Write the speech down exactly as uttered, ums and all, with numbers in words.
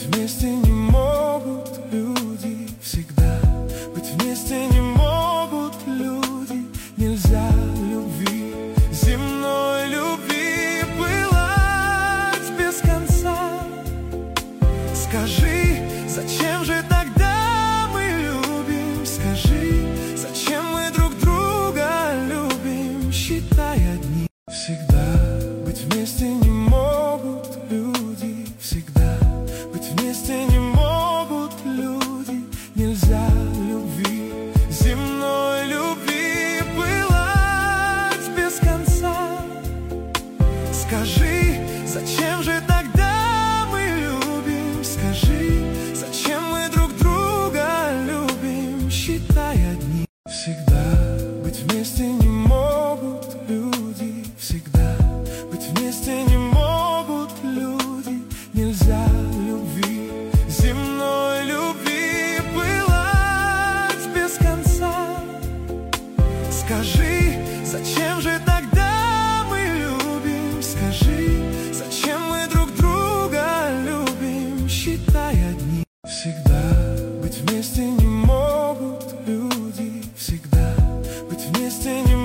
вместе не могут люди всегда. Быть вместе не могут люди. Нельзя любви, земной любви, пылать без конца. Скажи, зачем же тогда мы любим? Скажи, зачем мы друг друга любим, считай одни. Всегда быть вместе не могут люди. Всегда быть вместе не могут люди. Нельзя любви, земной любви, пылать без конца. Скажи, зачем же тогда мы любим? Скажи, зачем мы друг друга любим, считай одни. Всегда быть вместе не могут люди. Всегда быть вместе не могут люди. Нельзя любви, земной любви, пылать без конца. Скажи, зачем же тогда мы любим? Скажи, зачем мы друг друга любим, считай одни. Всегда быть вместе не могут люди. Всегда быть вместе не